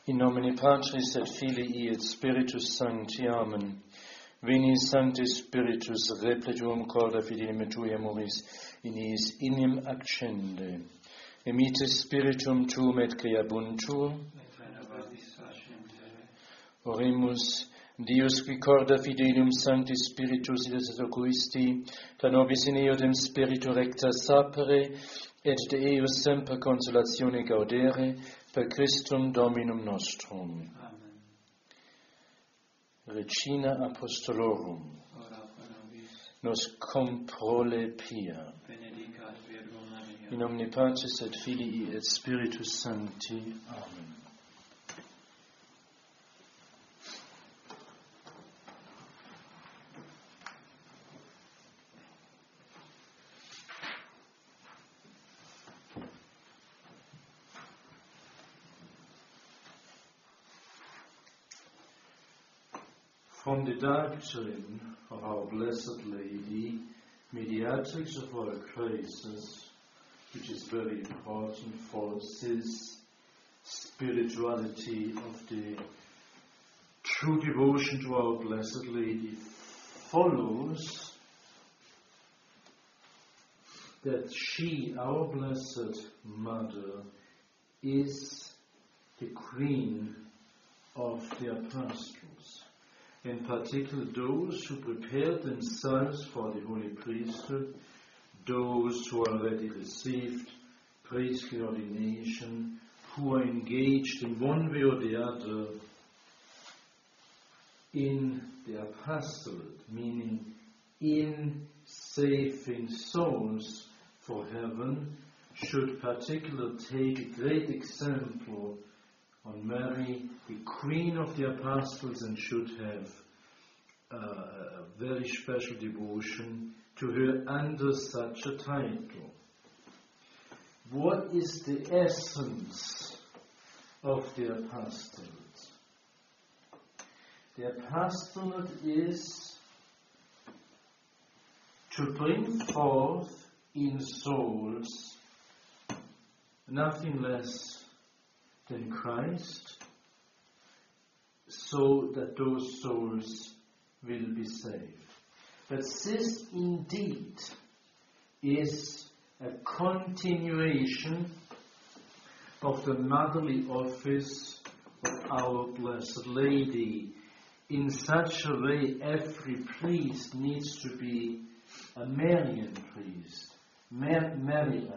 In nomine Patris et Filii et Spiritus Sancti. Amen. Veni Sancti Spiritus repletuum corda fidelium Tui amoris, in iis inem accende. Emite Spiritum Tuum et creabuntur. Oremus, Deus qui corda fidelium Sancti Spiritus et ocuisti, da nobis in eodem Spiritu recta sapere, et de eius semper consolatione gaudere, per Christum Dominum nostrum. Amen. Regina Apostolorum, Ora pro nobis. nos comprole pia. Benedicat Virgo Maria. In nomine Patris et Filii et Spiritus Sancti. Amen. From the doctrine of our Blessed Lady, mediatrix of all graces, which is very important for this spirituality of the true devotion to our Blessed Lady, follows that she, our Blessed Mother, is the Queen of the Apostles. In particular, those who prepared themselves for the holy priesthood, those who already received priestly ordination, who are engaged in one way or the other in the apostolate, meaning in saving souls for heaven, should particularly take a great example on Mary, the Queen of the Apostles, and should have a very special devotion to her under such a title. What is the essence of the apostolate? The apostolate is to bring forth in souls nothing less than Christ, so that those souls will be saved. But this indeed is a continuation of the motherly office of our Blessed Lady. In such a way, every priest needs to be a Marian priest, Mary-like.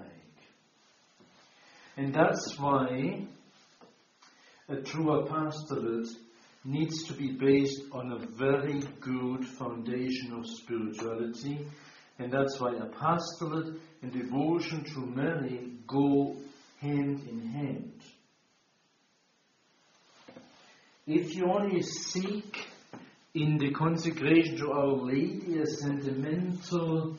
And that's why a true apostolate needs to be based on a very good foundation of spirituality, and that's why apostolate and devotion to Mary go hand in hand. If you only seek in the consecration to Our Lady a sentimental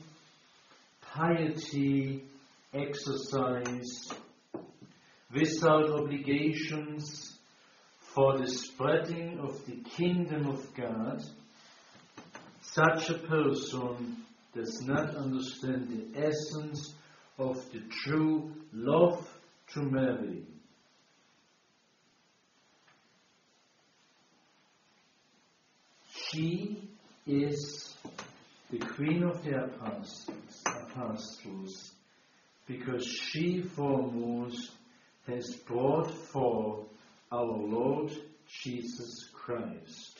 piety exercise without obligations for the spreading of the kingdom of God, such a person does not understand the essence of the true love to Mary. She is the Queen of the apostles, because she foremost has brought forth our Lord Jesus Christ.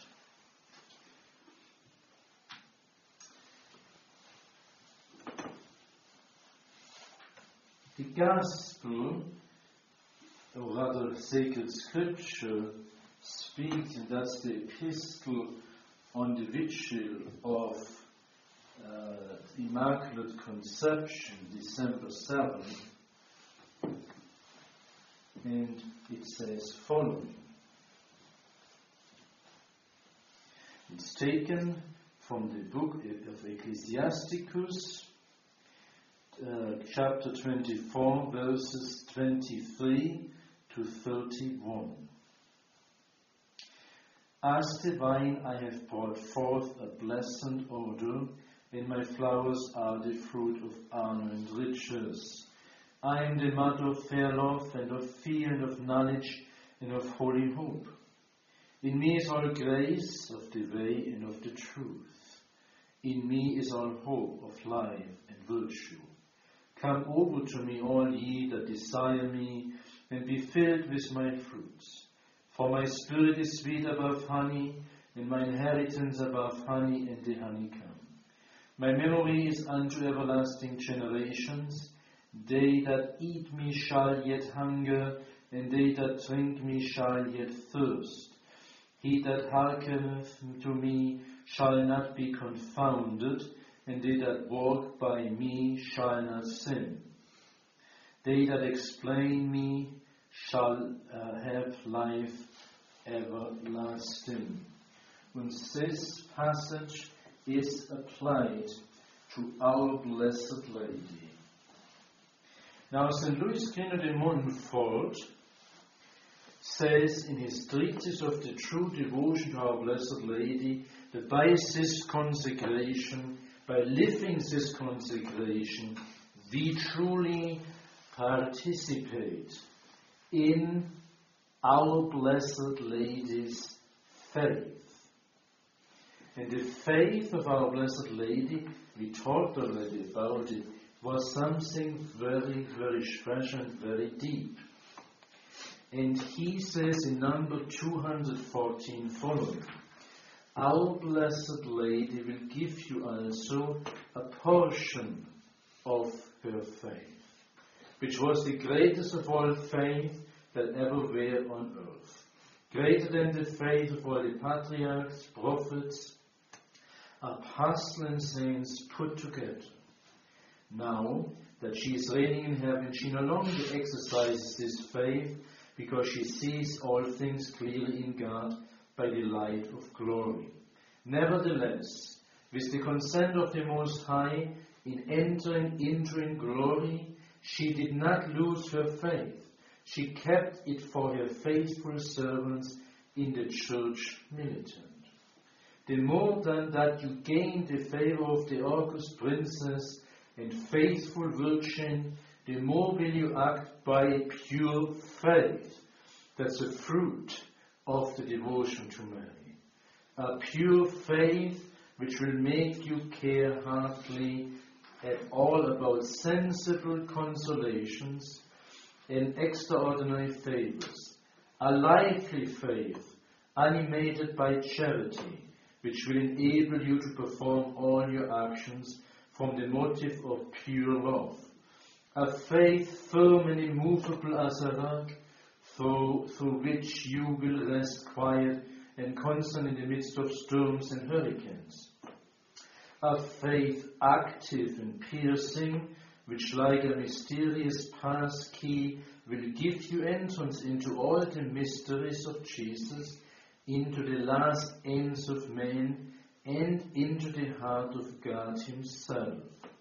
The Gospel, or rather sacred Scripture, speaks, and that's the epistle on the vigil of Immaculate Conception, December 7th, and it says following. It's taken from the book of Ecclesiasticus, chapter 24, verses 23 to 31. As the vine I have brought forth a blessed odor, and my flowers are the fruit of honor and riches. I am the mother of fair love and of fear and of knowledge, and of holy hope. In me is all grace of the way and of the truth. In me is all hope of life and virtue. Come over to me, all ye that desire me, and be filled with my fruits. For my spirit is sweet above honey, and my inheritance above honey and the honeycomb. My memory is unto everlasting generations. They that eat me shall yet hunger, and they that drink me shall yet thirst. He that hearkeneth to me shall not be confounded, and they that walk by me shall not sin. They that explain me shall have life everlasting. And this passage is applied to our Blessed Lady. Now, St. Louis Quino de Montfort says in his treatise of the true devotion to our Blessed Lady that by this consecration, by living this consecration, we truly participate in our Blessed Lady's faith. And the faith of our Blessed Lady, we talked already about it, was something very, very special and very deep. And he says in number 214 following, our Blessed Lady will give you also a portion of her faith, which was the greatest of all faith that ever were on earth. Greater than the faith of all the patriarchs, prophets, apostles and saints put together. Now that she is reigning in heaven, she no longer exercises this faith because she sees all things clearly in God by the light of glory. Nevertheless, with the consent of the Most High, in entering into glory, she did not lose her faith. She kept it for her faithful servants in the church militant. The more than that you gain the favor of the august princess and faithful virgin, the more will you act by pure faith. That's a fruit of the devotion to Mary. A pure faith which will make you care heartily at all about sensible consolations and extraordinary favors. A lively faith, animated by charity, which will enable you to perform all your actions from the motive of pure love. A faith firm and immovable as a rock, through which you will rest quiet and constant in the midst of storms and hurricanes. A faith active and piercing, which like a mysterious pass key will give you entrance into all the mysteries of Jesus, into the last ends of man, and into the heart of God Himself.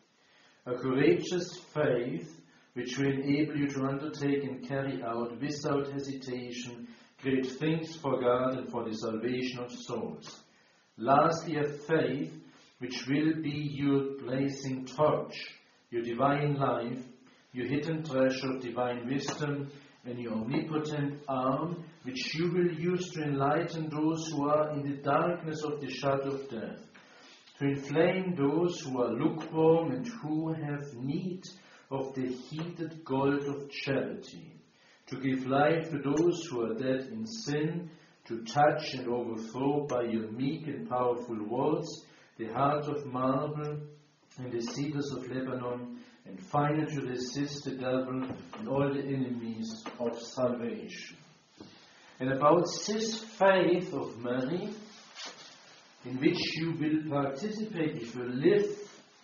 A courageous faith which will enable you to undertake and carry out without hesitation great things for God and for the salvation of souls. Lastly, a faith which will be your blazing torch, your divine life, your hidden treasure of divine wisdom, and your omnipotent arm, which you will use to enlighten those who are in the darkness of the shadow of death, to inflame those who are lukewarm and who have need of the heated gold of charity, to give life to those who are dead in sin, to touch and overthrow by your meek and powerful words the heart of marble and the cedars of Lebanon, and finally to resist the devil and all the enemies of salvation. And about this faith of Mary, in which you will participate if you live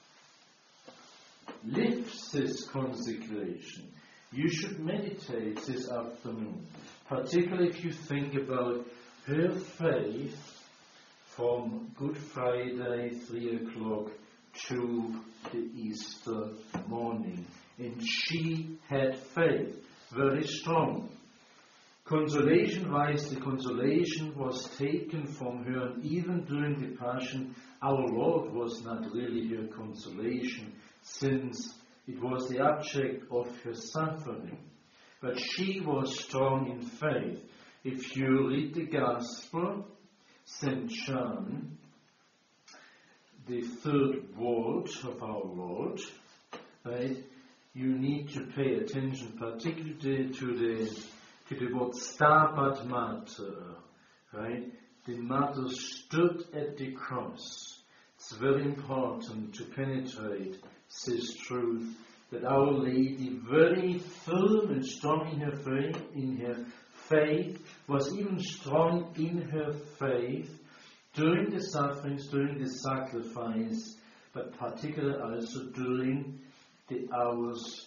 this consecration, you should meditate this afternoon, particularly if you think about her faith from Good Friday, 3 o'clock, to the Easter morning. And she had faith, very strong. Consolation-wise, the consolation was taken from her, and even during the Passion, our Lord was not really her consolation, since it was the object of her suffering. But she was strong in faith. If you read the Gospel, St. John, the third word of our Lord, right, you need to pay attention particularly to the word Stabat Mater, right? The mother stood at the cross. It's very important to penetrate this truth that Our Lady, very firm and strong in her faith, was even strong in her faith during the sufferings, during the sacrifice, but particularly also during the hours,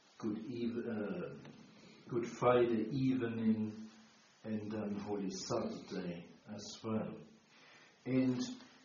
Good Friday evening and then Holy Saturday as well. And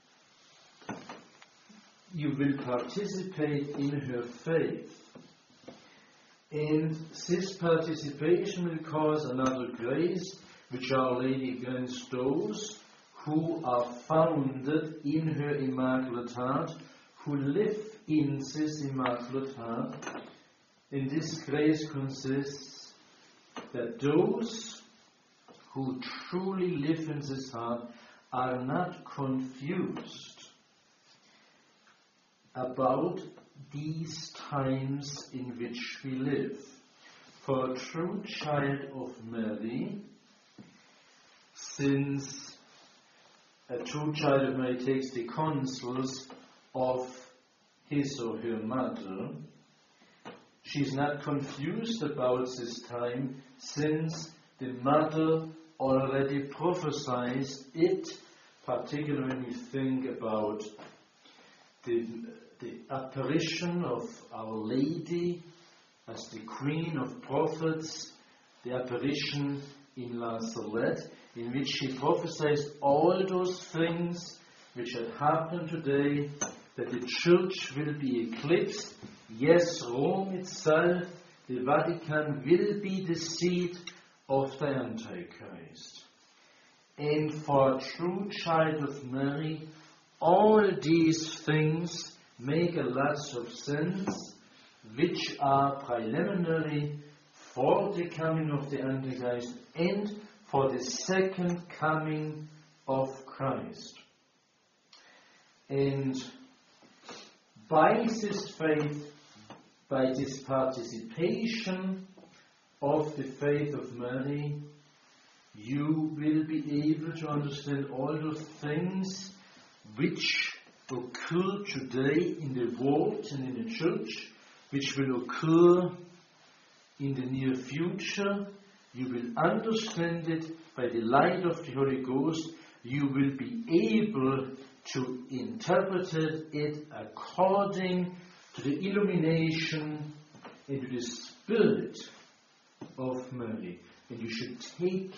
you will participate in her faith. And this participation will cause another grace which Our Lady grants those who are founded in her Immaculate Heart, who live in this Immaculate Heart. And this grace consists that those who truly live in this heart are not confused about these times in which we live. For a true child of Mary, since a true child of Mary takes the counsels of his or her mother, she is not confused about this time, since the mother already prophesied it, particularly when you think about the apparition of Our Lady as the Queen of Prophets, the apparition in La Salette, in which she prophesies all those things which had happened today, that the Church will be eclipsed. Yes, Rome itself, the Vatican, will be the seat of the Antichrist. And for a true child of Mary, all these things make a lot of sense, which are preliminary for the coming of the Antichrist and for the second coming of Christ. And by this faith, by this participation of the faith of Mary, you will be able to understand all those things which occur today in the world and in the Church, which will occur in the near future. You will understand it by the light of the Holy Ghost. You will be able to interpret it according to the illumination and to the Spirit of Mary. And you should take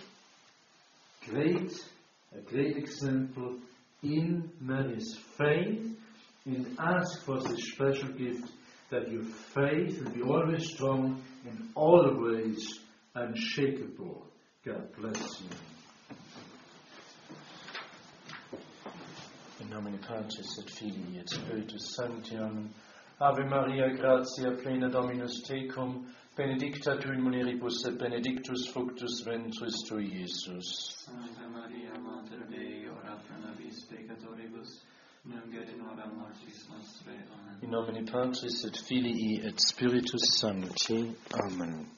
a great example in Mary's faith and ask for this special gift, that your faith will be always strong and always unshakable. God bless you. In nomine Patris et Filii et Spiritus Sancti. Amen. Ave Maria, gratia plena Dominus tecum, benedicta tu in mulieribus et benedictus fructus ventris tui, Iesus. Santa Maria, Mater Dei, ora pro nobis peccatoribus, nunc et in hora mortis nostrae. Amen. In nomine Patris et Filii et Spiritus Sancti. Amen.